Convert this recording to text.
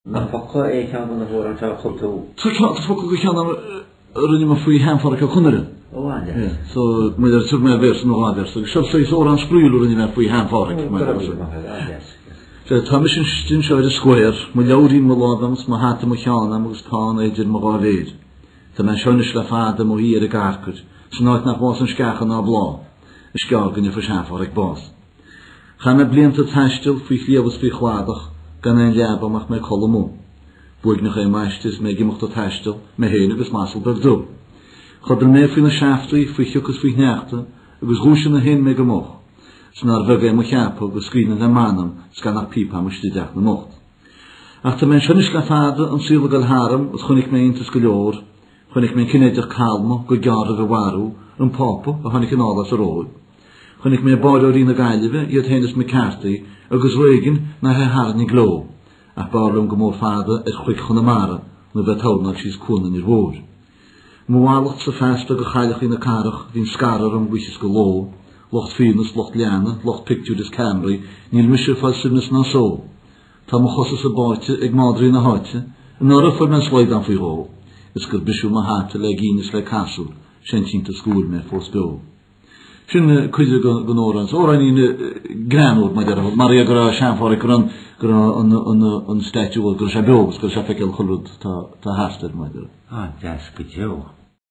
Nafaqqa ekanını voran çağıldı. Çok fakir kanam rönüm fui hem farka kunları. O var ya. So müder sürme versin o kadar. So şap sayısı oran spruyulu rönüm fui hem farka. Tamışın şiştin şöyle square. Mülaurin muladamız mahatı mıkanamız kaan ecir mağaver. Tamen şön işlafada muhiyeri karkır. Snart nach wasın şkâkın abla. Şkâkın yafışan fark bas. Khana blimt tastil fui khliavus fui khwadag. Gan jaba mag me kolomu. Boig nog eenmaasjes me gimocht dat tastil. Me heen dus masel berdo. Gadel me fina shaftui fui chukes fui nachte. Gus rooshen heen me gemoch. Snar vege mo chapo beschrien de manam. Skanach pipa moest die dag mocht. Achter mijn schönisch vader en zielig harem, het kon ik me in te skoloor. Kon ik mijn kindertje kalmo, gojare de waru, een papa, dan ik in alles rood. Kon ik me bouwen in de geilive, je het heen is me kaartie, agus regen naar haar haar niet glow. Ach bouwen gemoor vader, het quick van de mare, nu dat houden dat ze is koen in het woord. Moalig ze vaste geheilig in de karig, die skarer om wisjes gelo. Locht Venus, locht Liane, locht picture des Camry, niel misje falsimis na zo. Tam khosses a baatje, ik madri na hartje, en nara voor men slide dan voor jou. Es kan bishu ma harte leginis le castle, shentin te school me for spil. Shin kuje gonorans, oran in granod madera, Maria gra shanfar kran on statue of Grashabos, Grashafikel khulud ta haster madera. Ah, das gejou.